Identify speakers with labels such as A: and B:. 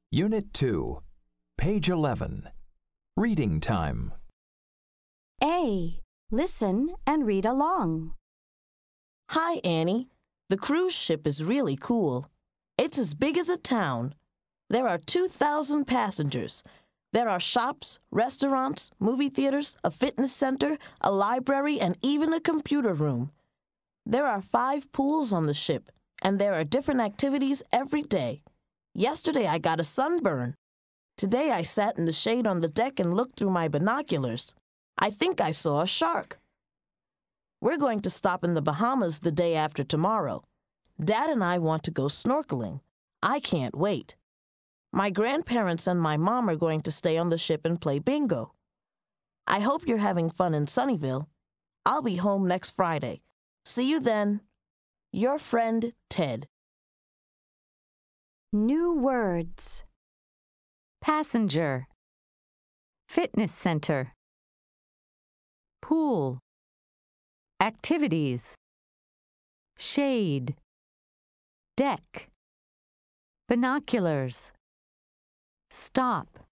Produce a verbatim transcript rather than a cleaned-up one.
A: Unit two, page eleven. Reading time.
B: A. Listen and read along.
C: Hi, Annie. The cruise ship is really cool. It's as big as a town. There are two thousand passengers. There are shops, restaurants, movie theaters, a fitness center, a library, and even a computer room. There are five pools on the ship, and there are different activities every day. Yesterday I got a sunburn. Today I sat in the shade on the deck and looked through my binoculars. I think I saw a shark. We're going to stop in the Bahamas the day after tomorrow. Dad and I want to go snorkeling. I can't wait. My grandparents and my mom are going to stay on the ship and play bingo. I hope you're having fun in Sunnyvale. I'll be home next Friday. See you then. Your friend, Ted.
B: New words.
D: Passenger. Fitness center. Pool. Activities. Shade. Deck. Binoculars. Stop.